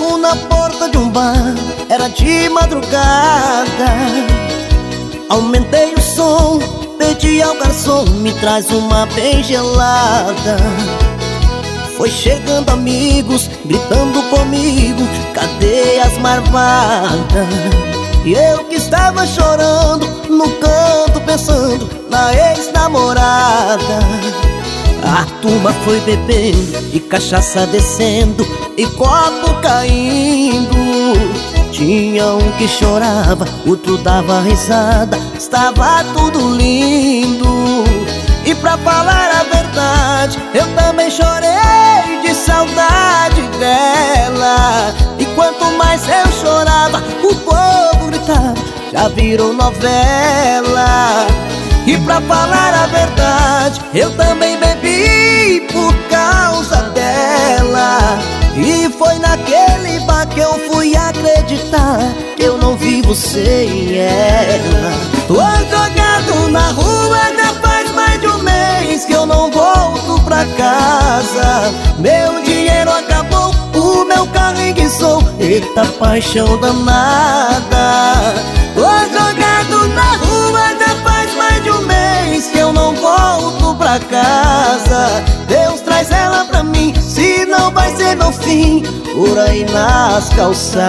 carro na porta de um bar, era de madrugada. Aumentei o som, pedi ao garçom, me traz uma bem gelada. Foi chegando amigos, gritando comigo, cadê as marvadas? E eu que estava chorando no canto, pensando na ex-namorada. A turma foi bebendo e cachaça descendo e copo caindo. Tinha um que chorava, outro dava risada, estava tudo lindo. E pra falar a verdade, eu também chorei de saudade dela. E quanto mais eu chorava, o povo gritava, já virou novela. E pra falar a verdade, eu também bebi por causa dela. E foi naquele bar que eu fui acreditar que eu não vivo sem ela. Tô jogado na rua, já faz mais de um mês que eu não volto pra casa. Meu dinheiro acabou, o meu carro enguiçou, eita paixão danada. Tô jogado na rua, já faz mais de um mês que eu não volto pra casa. Deus traz ela pra mim, senão vai ser meu fim por aí nas calçadas.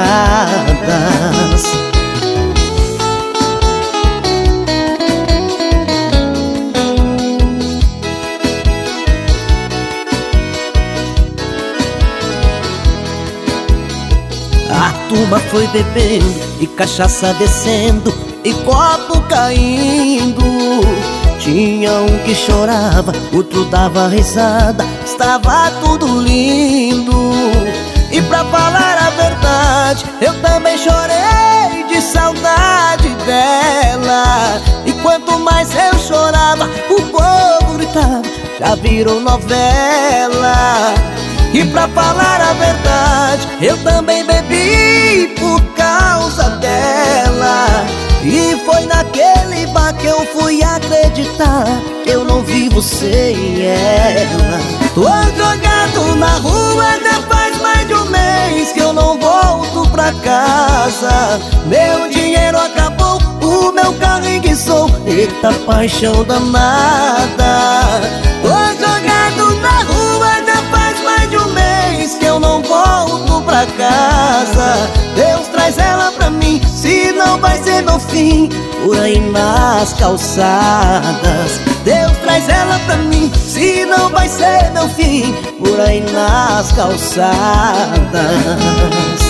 A turma foi bebendo e cachaça descendo e copo caindo. Tinha um que chorava, outro dava risada, estava tudo lindo. E pra falar a verdade, eu também chorei de saudade dela. E quanto mais eu chorava, o povo gritava, já virou novela. E pra falar a verdade, eu também bebi por causa dela. E foi naquele bar que eu fui acreditar que eu não vivo sem ela. Tô jogado na rua, já faz mais de um mês que eu não volto pra casa. Meu dinheiro acabou, o meu carro enguiçou, eita paixão danada. Tô jogado na rua, já faz mais de um mês que eu não volto pra casa. Deus traz ela pra mim, senão vai ser meu fim por aí nas calçadas. Deus traz ela pra mim, senão vai ser meu fim por aí nas calçadas.